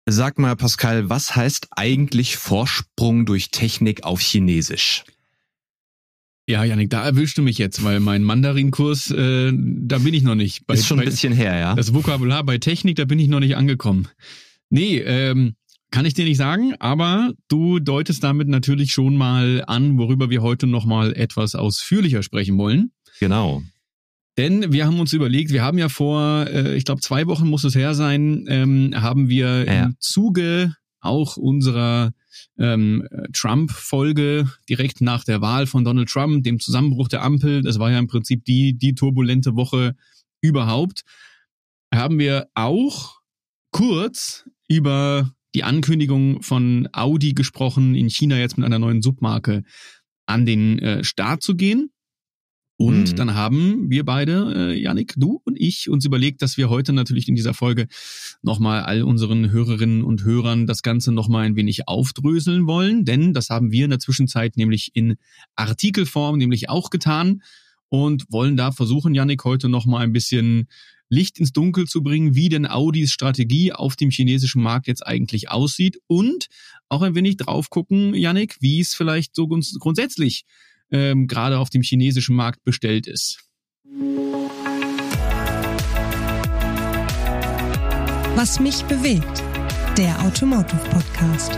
Sag mal, Pascal, was heißt eigentlich Vorsprung durch Technik auf Chinesisch? Ja, Jannik, da erwischst du mich jetzt, weil mein Mandarin-Kurs, da bin ich noch nicht. Ist schon ein bisschen her, ja? Das Vokabular bei Technik, da bin ich noch nicht angekommen. Nee, kann ich dir nicht sagen, aber du deutest damit natürlich schon mal an, worüber wir heute noch mal etwas ausführlicher sprechen wollen. Genau. Denn wir haben uns überlegt, wir haben ja vor, ich glaube 2 Wochen muss es her sein, haben wir im Zuge auch unserer Trump-Folge direkt nach der Wahl von Donald Trump, dem Zusammenbruch der Ampel, das war ja im Prinzip die turbulente Woche überhaupt, haben wir auch kurz über die Ankündigung von Audi gesprochen, in China jetzt mit einer neuen Submarke an den Start zu gehen. Und dann haben wir beide, Jannik, du und ich, uns überlegt, dass wir heute natürlich in dieser Folge nochmal all unseren Hörerinnen und Hörern das Ganze nochmal ein wenig aufdröseln wollen. Denn das haben wir in der Zwischenzeit nämlich in Artikelform nämlich auch getan und wollen da versuchen, Jannik, heute nochmal ein bisschen Licht ins Dunkel zu bringen, wie denn Audis Strategie auf dem chinesischen Markt jetzt eigentlich aussieht und auch ein wenig drauf gucken, Jannik, wie es vielleicht so grundsätzlich gerade auf dem chinesischen Markt bestellt ist. Was mich bewegt, der Automotive Podcast.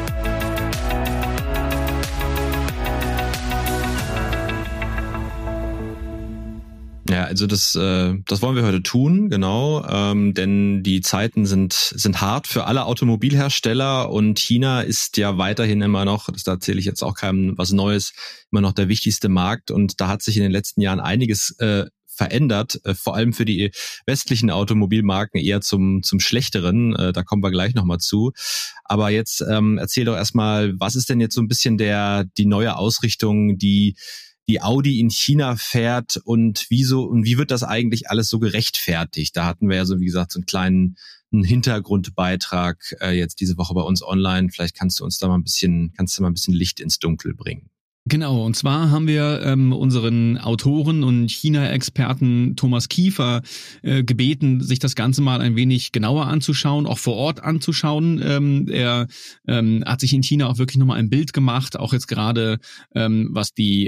Ja, also das wollen wir heute tun, genau, denn die Zeiten sind hart für alle Automobilhersteller und China ist ja weiterhin immer noch, da erzähle ich jetzt auch keinem was Neues, immer noch der wichtigste Markt und da hat sich in den letzten Jahren einiges verändert, vor allem für die westlichen Automobilmarken eher zum Schlechteren, da kommen wir gleich nochmal zu. Aber jetzt erzähl doch erstmal, was ist denn jetzt so ein bisschen die neue Ausrichtung, die Audi in China fährt und wie wird das eigentlich alles so gerechtfertigt? Da hatten wir ja so, wie gesagt, so einen kleinen Hintergrundbeitrag jetzt diese Woche bei uns online. Vielleicht kannst du mal ein bisschen Licht ins Dunkel bringen. Genau, und zwar haben wir unseren Autoren und China-Experten Thomas Kiefer gebeten, sich das Ganze mal ein wenig genauer anzuschauen, auch vor Ort anzuschauen. Er hat sich in China auch wirklich nochmal ein Bild gemacht, auch jetzt gerade was die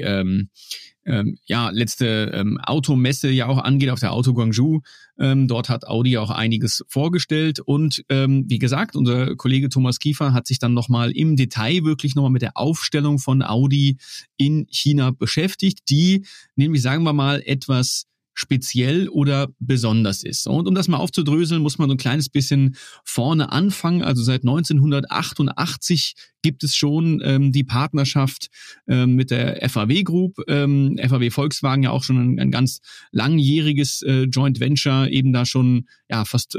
letzte Automesse ja auch angeht, auf der Auto Guangzhou. Dort hat Audi auch einiges vorgestellt und wie gesagt, unser Kollege Thomas Kiefer hat sich dann nochmal im Detail wirklich nochmal mit der Aufstellung von Audi in China beschäftigt, die nämlich, sagen wir mal, etwas speziell oder besonders ist. Und um das mal aufzudröseln, muss man so ein kleines bisschen vorne anfangen. Also seit 1988 gibt es schon die Partnerschaft mit der FAW Group. FAW Volkswagen ja auch schon ein ganz langjähriges Joint Venture, eben da schon fast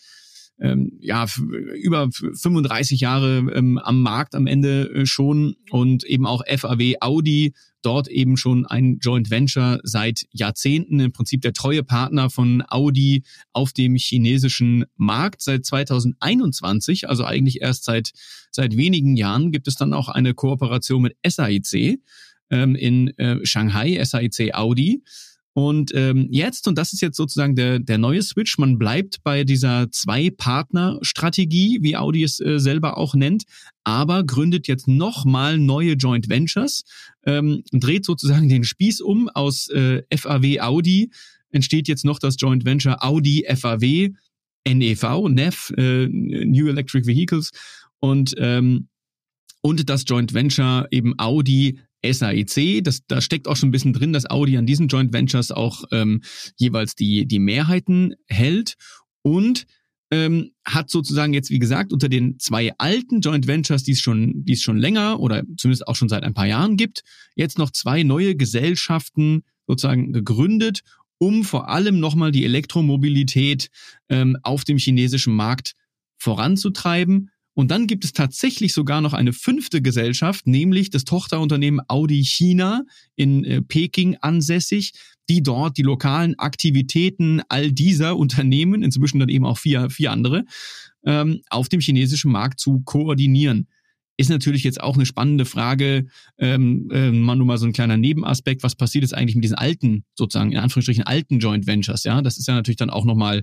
über 35 Jahre am Markt am Ende schon und eben auch FAW Audi, dort eben schon ein Joint Venture seit Jahrzehnten, im Prinzip der treue Partner von Audi auf dem chinesischen Markt. Seit 2021, also eigentlich erst seit wenigen Jahren, gibt es dann auch eine Kooperation mit SAIC in Shanghai, SAIC Audi. Und jetzt, und das ist jetzt sozusagen der neue Switch, man bleibt bei dieser Zwei-Partner-Strategie, wie Audi es selber auch nennt, aber gründet jetzt nochmal neue Joint Ventures, dreht sozusagen den Spieß um. Aus FAW Audi entsteht jetzt noch das Joint Venture Audi FAW, NEV, New Electric Vehicles, und das Joint Venture eben Audi SAIC, da steckt auch schon ein bisschen drin, dass Audi an diesen Joint Ventures auch jeweils die Mehrheiten hält und hat sozusagen jetzt, wie gesagt, unter den 2 alten Joint Ventures, die es schon länger oder zumindest auch schon seit ein paar Jahren gibt, jetzt noch 2 neue Gesellschaften sozusagen gegründet, um vor allem nochmal die Elektromobilität auf dem chinesischen Markt voranzutreiben. Und dann gibt es tatsächlich sogar noch eine 5. Gesellschaft, nämlich das Tochterunternehmen Audi China in Peking ansässig, die dort die lokalen Aktivitäten all dieser Unternehmen, inzwischen dann eben auch 4 andere, auf dem chinesischen Markt zu koordinieren. Ist natürlich jetzt auch eine spannende Frage, nur mal so ein kleiner Nebenaspekt, was passiert jetzt eigentlich mit diesen alten, sozusagen in Anführungsstrichen alten Joint Ventures, ja? Das ist ja natürlich dann auch nochmal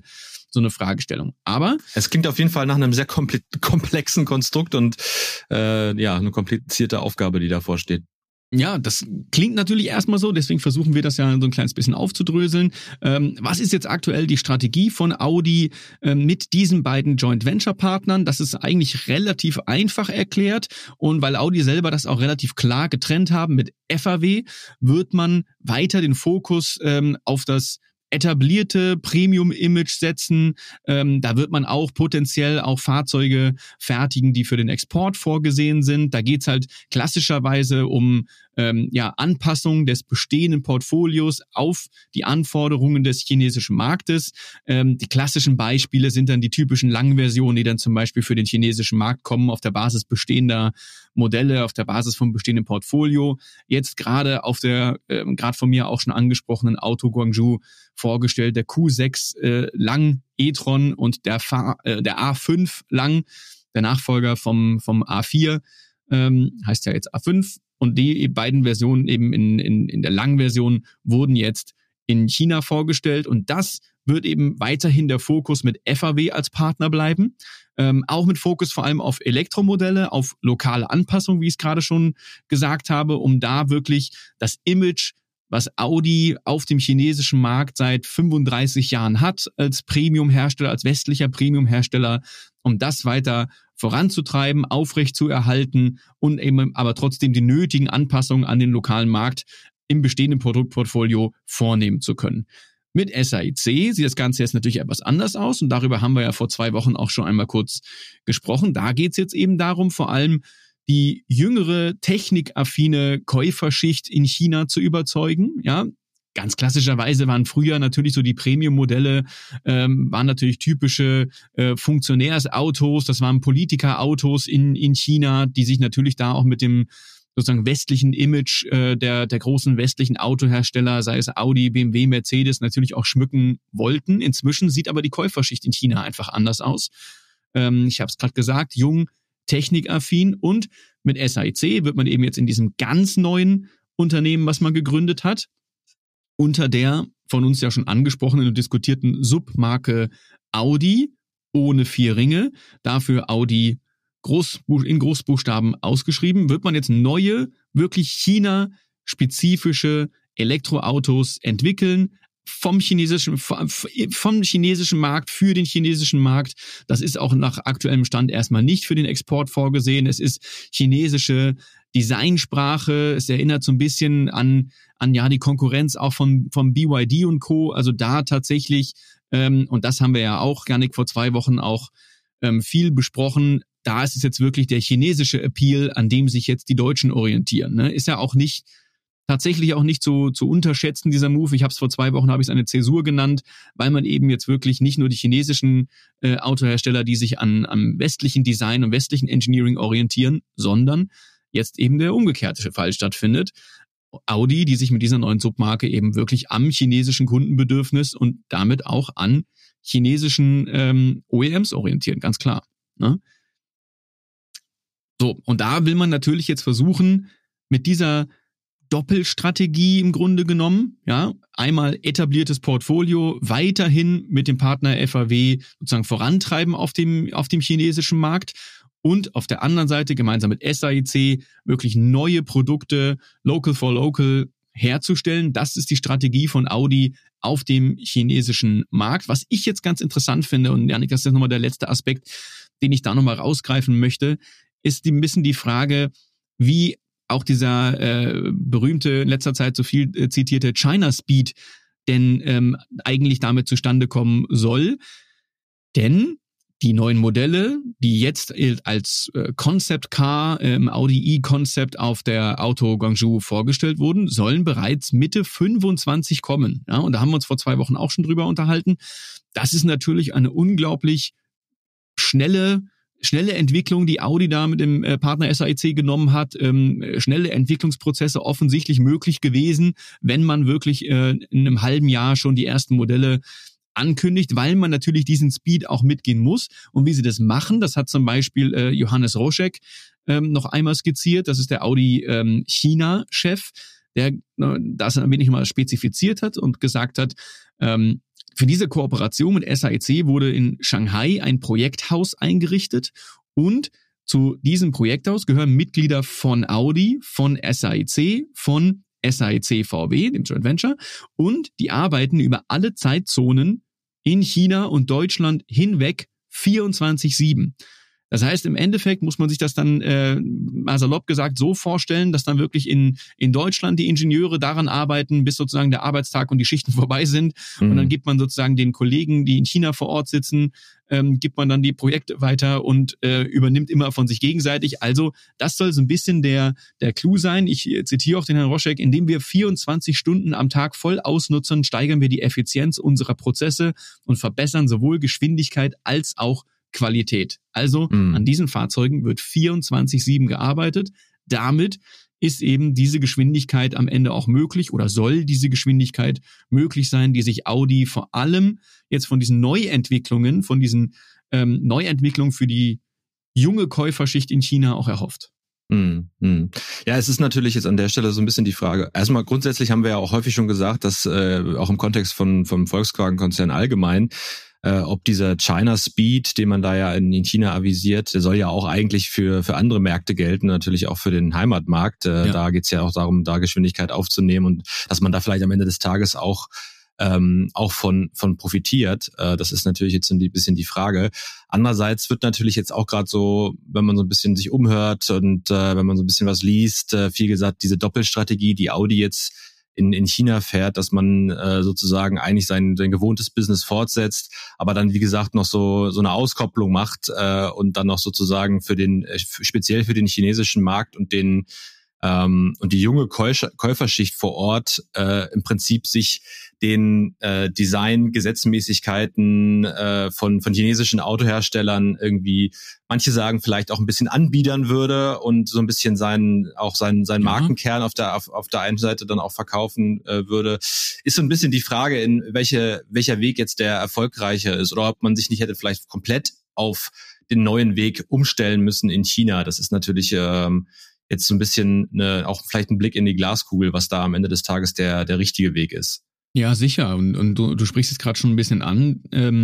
so eine Fragestellung. Aber es klingt auf jeden Fall nach einem sehr komplexen Konstrukt und eine komplizierte Aufgabe, die davor steht. Ja, das klingt natürlich erstmal so, deswegen versuchen wir das ja so ein kleines bisschen aufzudröseln. Was ist jetzt aktuell die Strategie von Audi mit diesen beiden Joint Venture Partnern? Das ist eigentlich relativ einfach erklärt, und weil Audi selber das auch relativ klar getrennt haben mit FAW, wird man weiter den Fokus auf das etablierte Premium-Image setzen. Da wird man auch potenziell auch Fahrzeuge fertigen, die für den Export vorgesehen sind. Da geht's halt klassischerweise um Anpassung des bestehenden Portfolios auf die Anforderungen des chinesischen Marktes. Die klassischen Beispiele sind dann die typischen Langversionen, die dann zum Beispiel für den chinesischen Markt kommen, auf der Basis bestehender Modelle, auf der Basis vom bestehenden Portfolio. Jetzt gerade auf der, gerade von mir auch schon angesprochenen Auto Guangzhou vorgestellt, der Q6 Lang e-tron und der A5 Lang, der Nachfolger vom A4, heißt ja jetzt A5. Und die beiden Versionen eben in der Lang-Version wurden jetzt in China vorgestellt. Und das wird eben weiterhin der Fokus mit FAW als Partner bleiben. Auch mit Fokus vor allem auf Elektromodelle, auf lokale Anpassung, wie ich es gerade schon gesagt habe, um da wirklich das Image, was Audi auf dem chinesischen Markt seit 35 Jahren hat, als Premium-Hersteller, als westlicher Premium-Hersteller, um das weiter voranzutreiben, aufrechtzuerhalten und eben aber trotzdem die nötigen Anpassungen an den lokalen Markt im bestehenden Produktportfolio vornehmen zu können. Mit SAIC sieht das Ganze jetzt natürlich etwas anders aus, und darüber haben wir ja vor 2 Wochen auch schon einmal kurz gesprochen. Da geht es jetzt eben darum, vor allem die jüngere, technikaffine Käuferschicht in China zu überzeugen. Ja, ganz klassischerweise waren früher natürlich so die Premium-Modelle, waren natürlich typische Funktionärsautos, das waren Politikerautos in China, die sich natürlich da auch mit dem sozusagen westlichen Image der großen westlichen Autohersteller, sei es Audi, BMW, Mercedes, natürlich auch schmücken wollten. Inzwischen sieht aber die Käuferschicht in China einfach anders aus. Ich habe es gerade gesagt, jung, technikaffin, und mit SAIC wird man eben jetzt in diesem ganz neuen Unternehmen, was man gegründet hat, unter der von uns ja schon angesprochenen und diskutierten Submarke Audi ohne 4 Ringe, dafür Audi in Großbuchstaben ausgeschrieben, wird man jetzt neue, wirklich China-spezifische Elektroautos entwickeln, vom chinesischen Markt für den chinesischen Markt. Das ist auch nach aktuellem Stand erstmal nicht für den Export vorgesehen. Es ist chinesische Designsprache. Es erinnert so ein bisschen an die Konkurrenz auch vom BYD und Co. Also da tatsächlich, und das haben wir ja auch, Jannik, vor 2 Wochen auch viel besprochen, da ist es jetzt wirklich der chinesische Appeal, an dem sich jetzt die Deutschen orientieren. Ne? Ist ja auch tatsächlich auch nicht zu unterschätzen, dieser Move. Ich habe es vor 2 Wochen, habe ich es eine Zäsur genannt, weil man eben jetzt wirklich nicht nur die chinesischen Autohersteller, die sich am westlichen Design und westlichen Engineering orientieren, sondern jetzt eben der umgekehrte Fall stattfindet. Audi, die sich mit dieser neuen Submarke eben wirklich am chinesischen Kundenbedürfnis und damit auch an chinesischen OEMs orientieren, ganz klar. Ne? So, und da will man natürlich jetzt versuchen, mit dieser Doppelstrategie im Grunde genommen, ja, einmal etabliertes Portfolio weiterhin mit dem Partner FAW sozusagen vorantreiben auf dem chinesischen Markt und auf der anderen Seite gemeinsam mit SAIC wirklich neue Produkte Local for Local herzustellen. Das ist die Strategie von Audi auf dem chinesischen Markt. Was ich jetzt ganz interessant finde, und Jannik, das ist jetzt nochmal der letzte Aspekt, den ich da nochmal rausgreifen möchte, ist ein bisschen die Frage, wie auch dieser berühmte, in letzter Zeit so viel zitierte China Speed denn eigentlich damit zustande kommen soll. Denn die neuen Modelle, die jetzt als Concept Car, Audi E-Concept auf der Auto Guangzhou vorgestellt wurden, sollen bereits Mitte 25 kommen. Ja, und da haben wir uns vor 2 Wochen auch schon drüber unterhalten. Das ist natürlich eine unglaublich schnelle Entwicklung, die Audi da mit dem Partner SAIC genommen hat, schnelle Entwicklungsprozesse offensichtlich möglich gewesen, wenn man wirklich in einem halben Jahr schon die ersten Modelle ankündigt, weil man natürlich diesen Speed auch mitgehen muss. Und wie sie das machen, das hat zum Beispiel Johannes Roschek noch einmal skizziert, das ist der Audi China-Chef, der das ein wenig mal spezifiziert hat und gesagt hat, Für diese Kooperation mit SAIC wurde in Shanghai ein Projekthaus eingerichtet und zu diesem Projekthaus gehören Mitglieder von Audi, von SAIC, von SAIC VW, dem Joint Venture, und die arbeiten über alle Zeitzonen in China und Deutschland hinweg 24/7. Das heißt, im Endeffekt muss man sich das dann mal salopp gesagt so vorstellen, dass dann wirklich in Deutschland die Ingenieure daran arbeiten, bis sozusagen der Arbeitstag und die Schichten vorbei sind. Und dann gibt man sozusagen den Kollegen, die in China vor Ort sitzen, gibt man dann die Projekte weiter und übernimmt immer von sich gegenseitig. Also das soll so ein bisschen der Clou sein. Ich zitiere auch den Herrn Roschek: indem wir 24 Stunden am Tag voll ausnutzen, steigern wir die Effizienz unserer Prozesse und verbessern sowohl Geschwindigkeit als auch Qualität. Also an diesen Fahrzeugen wird 24/7 gearbeitet. Damit ist eben diese Geschwindigkeit am Ende auch möglich oder soll diese Geschwindigkeit möglich sein, die sich Audi vor allem jetzt von diesen Neuentwicklungen, für die junge Käuferschicht in China auch erhofft. Ja, es ist natürlich jetzt an der Stelle so ein bisschen die Frage. Erstmal grundsätzlich haben wir ja auch häufig schon gesagt, dass auch im Kontext vom Volkswagen-Konzern allgemein, ob dieser China Speed, den man da ja in China avisiert, der soll ja auch eigentlich für andere Märkte gelten, natürlich auch für den Heimatmarkt. Da geht's ja auch darum, da Geschwindigkeit aufzunehmen und dass man da vielleicht am Ende des Tages auch von profitiert. Das ist natürlich jetzt ein bisschen die Frage. Andererseits wird natürlich jetzt auch gerade so, wenn man so ein bisschen sich umhört und wenn man so ein bisschen was liest, viel gesagt, diese Doppelstrategie, die Audi jetzt in China fährt, dass man sozusagen eigentlich sein gewohntes Business fortsetzt, aber dann, wie gesagt, noch so eine Auskopplung macht und dann noch sozusagen speziell für den chinesischen Markt und die junge Käuferschicht vor Ort im Prinzip sich den Design-Gesetzmäßigkeiten von chinesischen Autoherstellern irgendwie, manche sagen vielleicht auch ein bisschen anbiedern würde und so ein bisschen seinen Markenkern auf der einen Seite dann auch verkaufen würde. Ist so ein bisschen die Frage, in welcher Weg jetzt der erfolgreicher ist oder ob man sich nicht hätte vielleicht komplett auf den neuen Weg umstellen müssen in China. Das ist natürlich jetzt so ein bisschen auch vielleicht ein Blick in die Glaskugel, was da am Ende des Tages der richtige Weg ist. Ja, sicher. Und du sprichst es gerade schon ein bisschen an.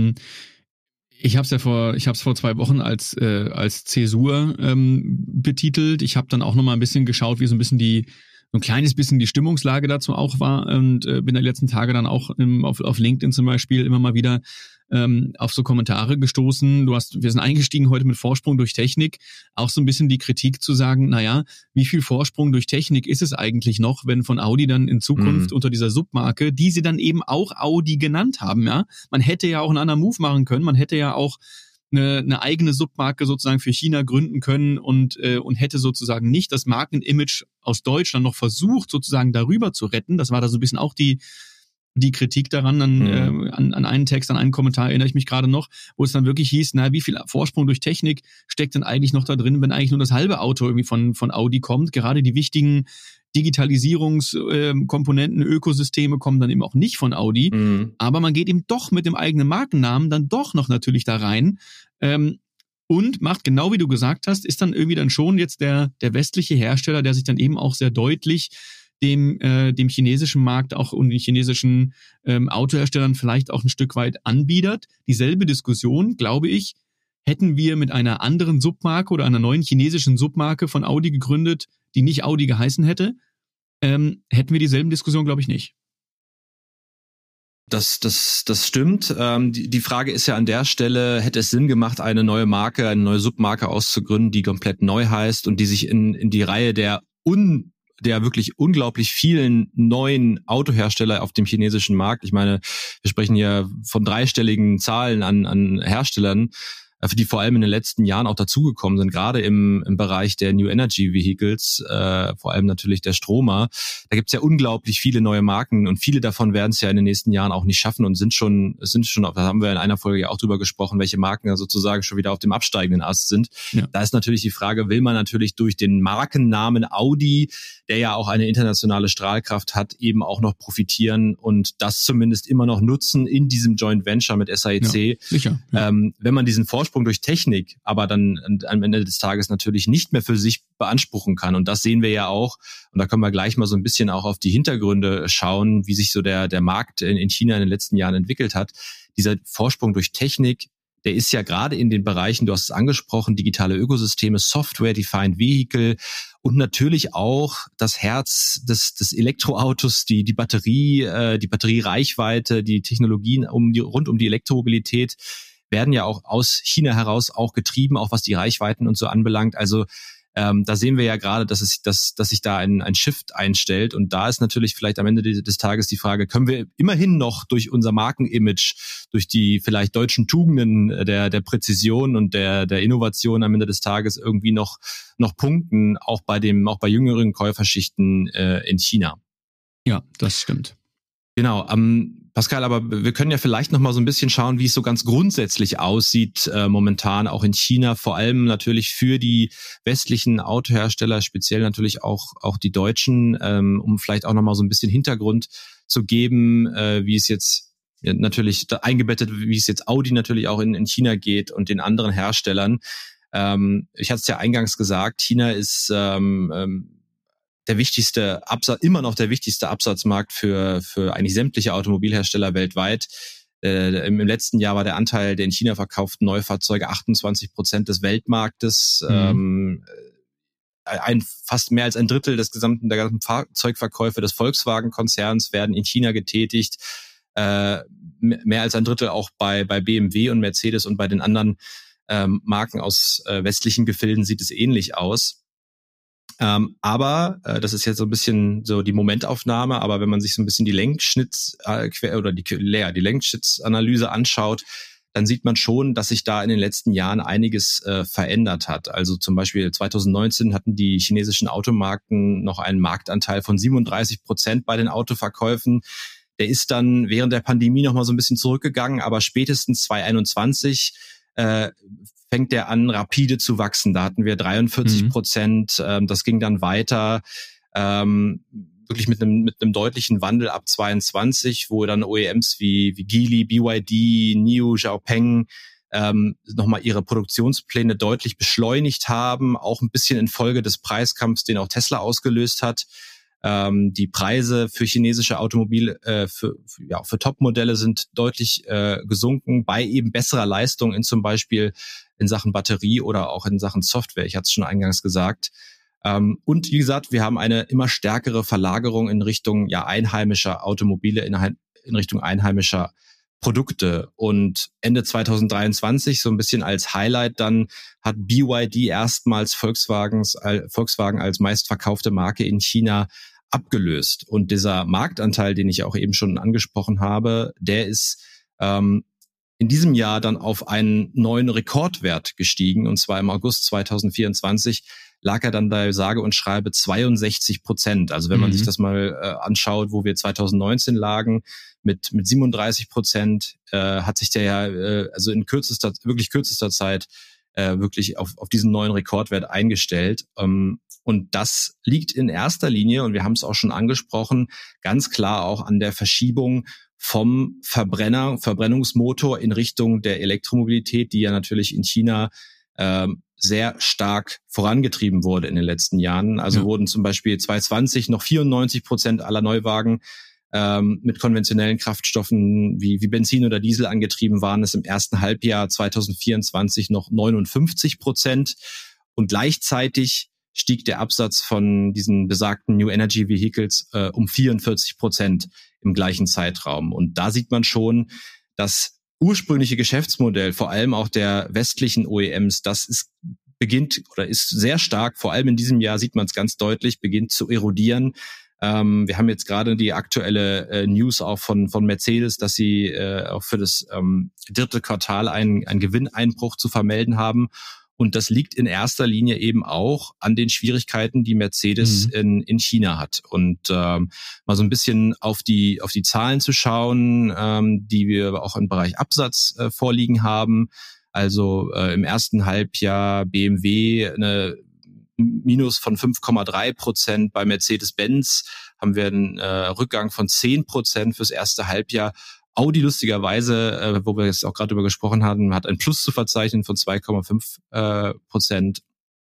Ich habe es vor 2 Wochen als Zäsur betitelt. Ich habe dann auch noch mal ein bisschen geschaut, wie so ein kleines bisschen die Stimmungslage dazu auch war und bin die letzten Tage dann auch auf LinkedIn zum Beispiel immer mal wieder auf so Kommentare gestoßen. Wir sind eingestiegen heute mit Vorsprung durch Technik. Auch so ein bisschen die Kritik zu sagen, naja, wie viel Vorsprung durch Technik ist es eigentlich noch, wenn von Audi dann in Zukunft unter dieser Submarke, die sie dann eben auch Audi genannt haben, ja. Man hätte ja auch einen anderen Move machen können. Man hätte ja auch eine eigene Submarke sozusagen für China gründen können und hätte sozusagen nicht das Markenimage aus Deutschland noch versucht, sozusagen darüber zu retten. Das war da so ein bisschen auch die Kritik daran, an einen Text, an einen Kommentar erinnere ich mich gerade noch, wo es dann wirklich hieß, wie viel Vorsprung durch Technik steckt denn eigentlich noch da drin, wenn eigentlich nur das halbe Auto irgendwie von Audi kommt. Gerade die wichtigen Digitalisierungskomponenten, Ökosysteme kommen dann eben auch nicht von Audi. Aber man geht eben doch mit dem eigenen Markennamen dann doch noch natürlich da rein und macht, genau wie du gesagt hast, ist dann irgendwie dann schon jetzt der westliche Hersteller, der sich dann eben auch sehr deutlich dem chinesischen Markt auch und den chinesischen Autoherstellern vielleicht auch ein Stück weit anbietet. Dieselbe Diskussion, glaube ich, hätten wir mit einer anderen Submarke oder einer neuen chinesischen Submarke von Audi gegründet, die nicht Audi geheißen hätte, hätten wir dieselben Diskussionen, glaube ich, nicht. Das stimmt. Die Frage ist ja an der Stelle, hätte es Sinn gemacht, eine neue Submarke auszugründen, die komplett neu heißt und die sich in die Reihe der wirklich unglaublich vielen neuen Autohersteller auf dem chinesischen Markt. Ich meine, wir sprechen hier von 3-stelligen Zahlen an Herstellern, die vor allem in den letzten Jahren auch dazugekommen sind, gerade im Bereich der New Energy Vehicles, vor allem natürlich der Stromer. Da gibt's ja unglaublich viele neue Marken und viele davon werden es ja in den nächsten Jahren auch nicht schaffen und sind schon, da haben wir in einer Folge ja auch drüber gesprochen, welche Marken ja sozusagen schon wieder auf dem absteigenden Ast sind. Ja. Da ist natürlich die Frage, will man natürlich durch den Markennamen Audi, der ja auch eine internationale Strahlkraft hat, eben auch noch profitieren und das zumindest immer noch nutzen in diesem Joint Venture mit SAIC. Ja, sicher. Ja. Wenn man diesen Vorsprung Vorsprung durch Technik aber dann am Ende des Tages natürlich nicht mehr für sich beanspruchen kann. Und das sehen wir ja auch. Und da können wir gleich mal so ein bisschen auch auf die Hintergründe schauen, wie sich so der Markt in China in den letzten Jahren entwickelt hat. Dieser Vorsprung durch Technik, der ist ja gerade in den Bereichen, du hast es angesprochen, digitale Ökosysteme, Software-Defined Vehicle und natürlich auch das Herz des Elektroautos, die Batteriereichweite, die Technologien rund um die Elektromobilität werden ja auch aus China heraus auch getrieben, auch was die Reichweiten und so anbelangt. Also da sehen wir ja gerade, dass sich da ein Shift einstellt. Und da ist natürlich vielleicht am Ende des Tages die Frage, können wir immerhin noch durch unser Markenimage, durch die vielleicht deutschen Tugenden der Präzision und der Innovation am Ende des Tages irgendwie noch punkten, auch bei jüngeren Käuferschichten in China. Ja, das stimmt. Genau, Pascal, aber wir können ja vielleicht noch mal so ein bisschen schauen, wie es so ganz grundsätzlich aussieht momentan auch in China, vor allem natürlich für die westlichen Autohersteller, speziell natürlich auch die deutschen, um vielleicht auch noch mal so ein bisschen Hintergrund zu geben, wie es jetzt natürlich eingebettet, wie es jetzt Audi natürlich auch in China geht und den anderen Herstellern. Ich hatte es ja eingangs gesagt, China ist der wichtigste immer noch der wichtigste Absatzmarkt für eigentlich sämtliche Automobilhersteller weltweit. Im letzten Jahr war der Anteil der in China verkauften Neufahrzeuge 28% des Weltmarktes. Fast mehr als ein Drittel der gesamten Fahrzeugverkäufe des Volkswagen-Konzerns werden in China getätigt. Mehr als ein Drittel auch bei BMW und Mercedes und bei den anderen Marken aus westlichen Gefilden sieht es ähnlich aus. Aber das ist jetzt so ein bisschen so die Momentaufnahme, aber wenn man sich so ein bisschen die Längsschnittsanalyse anschaut, dann sieht man schon, dass sich da in den letzten Jahren einiges verändert hat. Also zum Beispiel 2019 hatten die chinesischen Automarken noch einen Marktanteil von 37% bei den Autoverkäufen. Der ist dann während der Pandemie noch mal so ein bisschen zurückgegangen, aber spätestens 2021 fängt der an, rapide zu wachsen. Da hatten wir 43%. Das ging dann weiter, wirklich mit einem deutlichen Wandel ab 22, wo dann OEMs wie Geely, BYD, NIO, Xiaopeng nochmal ihre Produktionspläne deutlich beschleunigt haben, auch ein bisschen infolge des Preiskampfs, den auch Tesla ausgelöst hat. Die Preise für chinesische für Top-Modelle sind deutlich gesunken, bei eben besserer Leistung zum Beispiel in Sachen Batterie oder auch in Sachen Software. Ich hatte es schon eingangs gesagt. Und wie gesagt, wir haben eine immer stärkere Verlagerung in Richtung einheimischer Automobile, in Richtung einheimischer Produkte. Und Ende 2023, so ein bisschen als Highlight, dann hat BYD erstmals Volkswagen als meistverkaufte Marke in China abgelöst. Und dieser Marktanteil, den ich auch eben schon angesprochen habe, der ist in diesem Jahr dann auf einen neuen Rekordwert gestiegen. Und zwar im August 2024 lag er dann bei sage und schreibe 62%. Also wenn man sich das mal anschaut, wo wir 2019 lagen mit 37%, hat sich der also in kürzester Zeit wirklich auf diesen neuen Rekordwert eingestellt. Und das liegt in erster Linie, und wir haben es auch schon angesprochen, ganz klar auch an der Verschiebung vom Verbrennungsmotor in Richtung der Elektromobilität, die ja natürlich in China sehr stark vorangetrieben wurde in den letzten Jahren. Also wurden zum Beispiel 2020 noch 94% aller Neuwagen mit konventionellen Kraftstoffen wie Benzin oder Diesel angetrieben, waren es im ersten Halbjahr 2024 noch 59%. Und gleichzeitig stieg der Absatz von diesen besagten New Energy Vehicles um 44% im gleichen Zeitraum. Und da sieht man schon, das ursprüngliche Geschäftsmodell, vor allem auch der westlichen OEMs, ist sehr stark, vor allem in diesem Jahr sieht man es ganz deutlich, beginnt zu erodieren. Wir haben jetzt gerade die aktuelle News auch von Mercedes, dass sie auch für das dritte Quartal einen Gewinneinbruch zu vermelden haben. Und das liegt in erster Linie eben auch an den Schwierigkeiten, die Mercedes in China hat. Und mal so ein bisschen auf die Zahlen zu schauen, die wir auch im Bereich Absatz vorliegen haben. Also im ersten Halbjahr BMW eine Minus von 5,3%. Bei Mercedes-Benz haben wir einen Rückgang von 10% fürs erste Halbjahr. Audi lustigerweise, wo wir jetzt auch gerade drüber gesprochen hatten, hat ein Plus zu verzeichnen von 2,5%.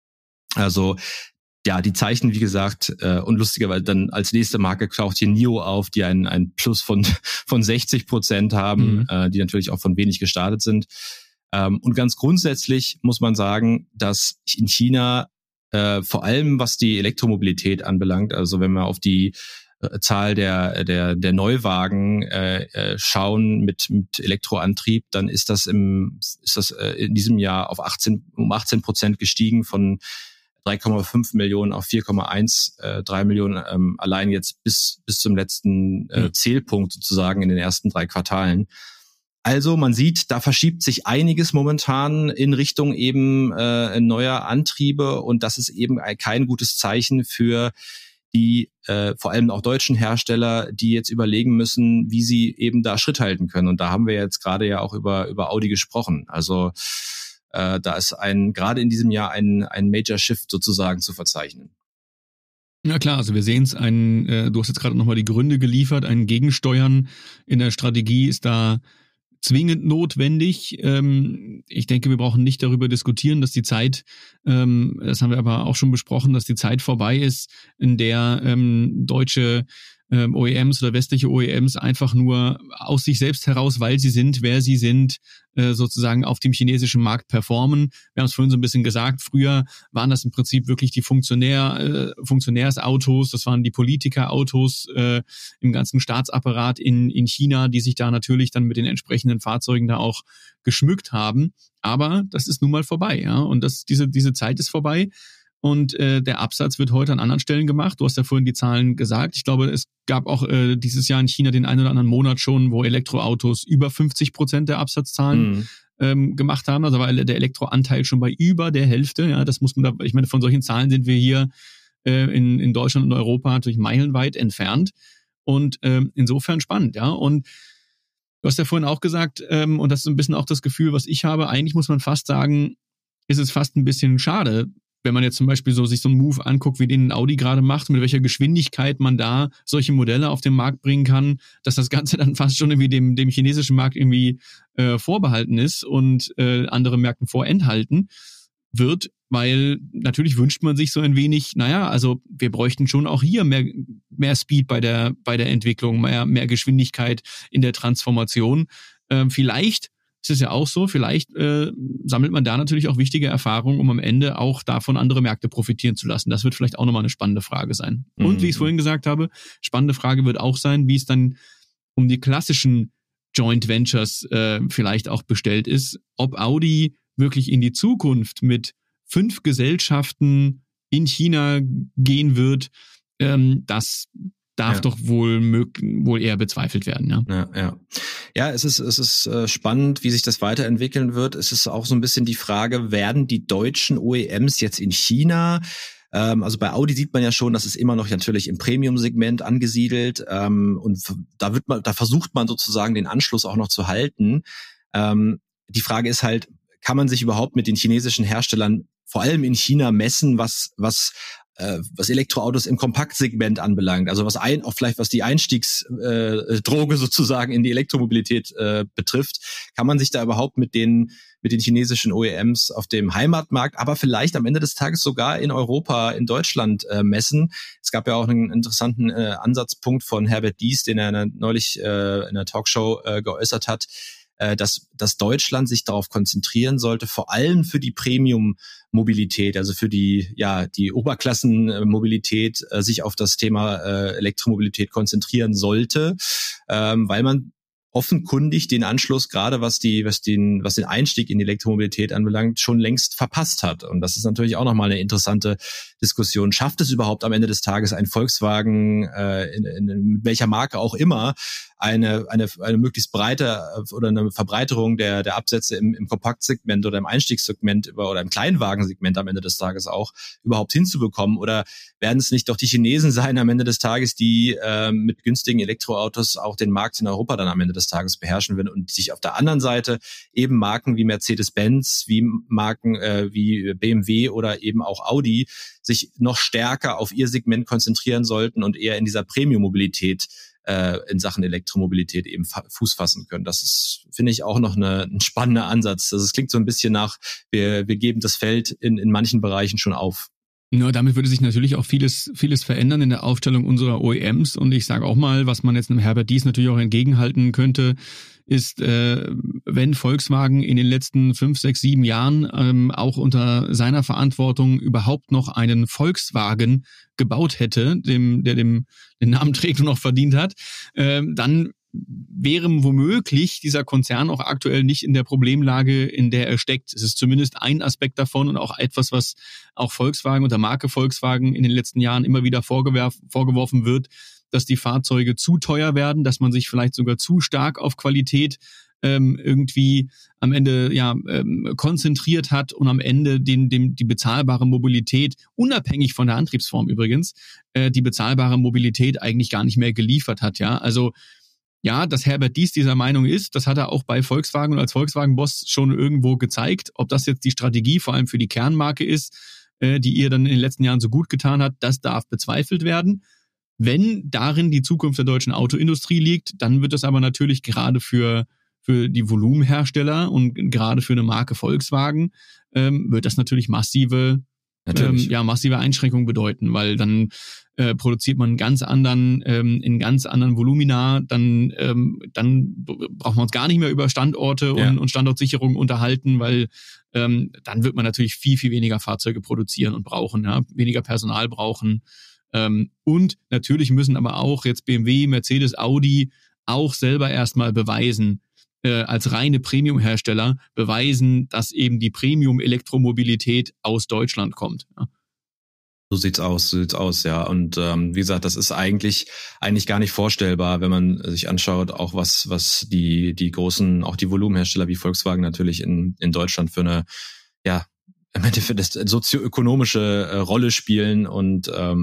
Also ja, die Zeichen, wie gesagt, und lustigerweise dann als nächste Marke taucht hier NIO auf, die ein Plus von 60% haben, die natürlich auch von wenig gestartet sind. Und ganz grundsätzlich muss man sagen, dass in China vor allem was die Elektromobilität anbelangt, also wenn wir auf die Zahl der Neuwagen schauen mit Elektroantrieb, dann ist das in diesem Jahr auf 18% gestiegen, von 3,5 Millionen auf 4,13 Millionen allein jetzt bis zum letzten Zählpunkt sozusagen in den ersten 3 Quartalen. Also man sieht, da verschiebt sich einiges momentan in Richtung eben neuer Antriebe, und das ist eben kein gutes Zeichen für die vor allem auch deutschen Hersteller, die jetzt überlegen müssen, wie sie eben da Schritt halten können. Und da haben wir jetzt gerade ja auch über Audi gesprochen. Also da ist gerade in diesem Jahr ein Major Shift sozusagen zu verzeichnen. Ja klar, also wir sehen es, du hast jetzt gerade nochmal die Gründe geliefert, ein Gegensteuern in der Strategie ist da zwingend notwendig. Ich denke, wir brauchen nicht darüber diskutieren, dass die Zeit, das haben wir aber auch schon besprochen, dass die Zeit vorbei ist, in der deutsche OEMs oder westliche OEMs einfach nur aus sich selbst heraus, weil sie sind, wer sie sind, sozusagen auf dem chinesischen Markt performen. Wir haben es vorhin so ein bisschen gesagt, früher waren das im Prinzip wirklich die Funktionärsautos, das waren die Politikerautos im ganzen Staatsapparat in China, die sich da natürlich dann mit den entsprechenden Fahrzeugen da auch geschmückt haben. Aber das ist nun mal vorbei, ja. Und diese Zeit ist vorbei. Und der Absatz wird heute an anderen Stellen gemacht. Du hast ja vorhin die Zahlen gesagt. Ich glaube, es gab auch dieses Jahr in China den einen oder anderen Monat schon, wo Elektroautos über 50% der Absatzzahlen gemacht haben. Also war der Elektroanteil schon bei über der Hälfte. Ja, das muss man da, ich meine, von solchen Zahlen sind wir hier in Deutschland und Europa natürlich meilenweit entfernt. Und insofern spannend, ja. Und du hast ja vorhin auch gesagt, und das ist ein bisschen auch das Gefühl, was ich habe, eigentlich muss man fast sagen, ist es fast ein bisschen schade, wenn man jetzt zum Beispiel sich so einen Move anguckt, wie den Audi gerade macht, mit welcher Geschwindigkeit man da solche Modelle auf den Markt bringen kann, dass das Ganze dann fast schon irgendwie dem chinesischen Markt irgendwie vorbehalten ist und andere Märkten vorenthalten wird, weil natürlich wünscht man sich so ein wenig, also wir bräuchten schon auch hier mehr Speed bei der Entwicklung, mehr Geschwindigkeit in der Transformation. Vielleicht es ist ja auch so, vielleicht sammelt man da natürlich auch wichtige Erfahrungen, um am Ende auch davon andere Märkte profitieren zu lassen. Das wird vielleicht auch nochmal eine spannende Frage sein. Und wie ich es vorhin gesagt habe, spannende Frage wird auch sein, wie es dann um die klassischen Joint Ventures vielleicht auch bestellt ist, ob Audi wirklich in die Zukunft mit 5 Gesellschaften in China gehen wird, das darf doch wohl eher bezweifelt werden, ja. Ja, es ist spannend, wie sich das weiterentwickeln wird. Es ist auch so ein bisschen die Frage, werden die deutschen OEMs jetzt in China, also bei Audi sieht man ja schon, das ist immer noch natürlich im Premium-Segment angesiedelt, und da versucht man sozusagen den Anschluss auch noch zu halten. Die Frage ist halt, kann man sich überhaupt mit den chinesischen Herstellern vor allem in China messen, was Elektroautos im Kompaktsegment anbelangt, also was die Einstiegsdroge sozusagen in die Elektromobilität betrifft, kann man sich da überhaupt mit den chinesischen OEMs auf dem Heimatmarkt, aber vielleicht am Ende des Tages sogar in Europa, in Deutschland messen. Es gab ja auch einen interessanten Ansatzpunkt von Herbert Diess, den er neulich in einer Talkshow geäußert hat, dass Deutschland sich darauf konzentrieren sollte, vor allem für die Premium-Mobilität, also für die Oberklassen-Mobilität, sich auf das Thema Elektromobilität konzentrieren sollte, weil man offenkundig den Anschluss, gerade was den Einstieg in die Elektromobilität anbelangt, schon längst verpasst hat. Und das ist natürlich auch nochmal eine interessante Diskussion. Schafft es überhaupt am Ende des Tages ein Volkswagen, in welcher Marke auch immer, eine möglichst breite oder eine Verbreiterung der Absätze im Kompaktsegment oder im Einstiegssegment oder im Kleinwagensegment am Ende des Tages auch überhaupt hinzubekommen? Oder werden es nicht doch die Chinesen sein am Ende des Tages, die mit günstigen Elektroautos auch den Markt in Europa dann am Ende des Tages beherrschen werden und sich auf der anderen Seite eben Marken wie Mercedes-Benz, wie Marken wie BMW oder eben auch Audi sich noch stärker auf ihr Segment konzentrieren sollten und eher in dieser Premium-Mobilität in Sachen Elektromobilität eben Fuß fassen können. Das ist, finde ich, auch noch ein spannender Ansatz. Also es klingt so ein bisschen nach, wir geben das Feld in manchen Bereichen schon auf. Ja, damit würde sich natürlich auch vieles verändern in der Aufstellung unserer OEMs. Und ich sage auch mal, was man jetzt einem Herbert Diess natürlich auch entgegenhalten könnte, ist, wenn Volkswagen in den letzten 5, 6, 7 Jahren auch unter seiner Verantwortung überhaupt noch einen Volkswagen gebaut hätte, der den Namen trägt und auch verdient hat, dann wäre womöglich dieser Konzern auch aktuell nicht in der Problemlage, in der er steckt. Es ist zumindest ein Aspekt davon und auch etwas, was auch Volkswagen und der Marke Volkswagen in den letzten Jahren immer wieder vorgeworfen wird, dass die Fahrzeuge zu teuer werden, dass man sich vielleicht sogar zu stark auf Qualität irgendwie am Ende konzentriert hat und am Ende die bezahlbare Mobilität, unabhängig von der Antriebsform übrigens, die bezahlbare Mobilität eigentlich gar nicht mehr geliefert hat. Ja, also ja, dass Herbert Diess dieser Meinung ist, das hat er auch bei Volkswagen und als Volkswagen-Boss schon irgendwo gezeigt. Ob das jetzt die Strategie vor allem für die Kernmarke ist, die ihr dann in den letzten Jahren so gut getan hat, das darf bezweifelt werden. Wenn darin die Zukunft der deutschen Autoindustrie liegt, dann wird das aber natürlich gerade für die Volumenhersteller und gerade für eine Marke Volkswagen, wird das natürlich massive Einschränkungen bedeuten, weil dann produziert man in ganz anderen Volumina, dann braucht man uns gar nicht mehr über Standorte und Standortsicherung unterhalten, weil dann wird man natürlich viel, viel weniger Fahrzeuge produzieren und brauchen, weniger Personal brauchen. Und natürlich müssen aber auch jetzt BMW, Mercedes, Audi auch selber erstmal beweisen, als reine Premium-Hersteller beweisen, dass eben die Premium-Elektromobilität aus Deutschland kommt. Ja. So sieht's aus, ja. Und wie gesagt, das ist eigentlich gar nicht vorstellbar, wenn man sich anschaut, auch was die großen, auch die Volumenhersteller wie Volkswagen natürlich in Deutschland für eine, im Endeffekt das sozioökonomische Rolle spielen und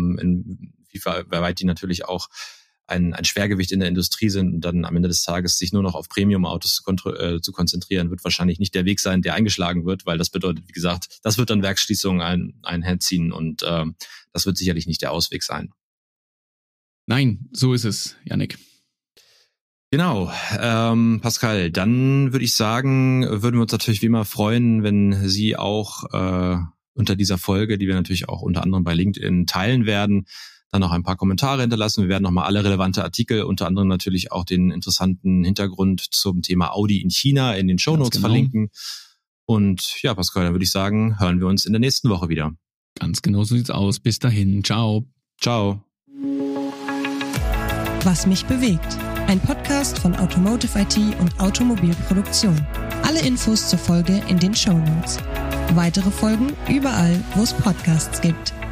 wie weit die natürlich auch ein Schwergewicht in der Industrie sind und dann am Ende des Tages sich nur noch auf Premium-Autos zu konzentrieren, wird wahrscheinlich nicht der Weg sein, der eingeschlagen wird, weil das bedeutet, wie gesagt, das wird dann Werksschließungen einherziehen und das wird sicherlich nicht der Ausweg sein. Nein, so ist es, Yannick. Genau, Pascal, dann würde ich sagen, würden wir uns natürlich wie immer freuen, wenn Sie auch unter dieser Folge, die wir natürlich auch unter anderem bei LinkedIn teilen werden, dann noch ein paar Kommentare hinterlassen. Wir werden nochmal alle relevante Artikel, unter anderem natürlich auch den interessanten Hintergrund zum Thema Audi in China in den Shownotes verlinken. Und ja, Pascal, dann würde ich sagen, hören wir uns in der nächsten Woche wieder. Ganz genau so sieht's aus. Bis dahin. Ciao. Ciao. Was mich bewegt. Ein Podcast von Automotive IT und Automobilproduktion. Alle Infos zur Folge in den Shownotes. Weitere Folgen überall, wo es Podcasts gibt.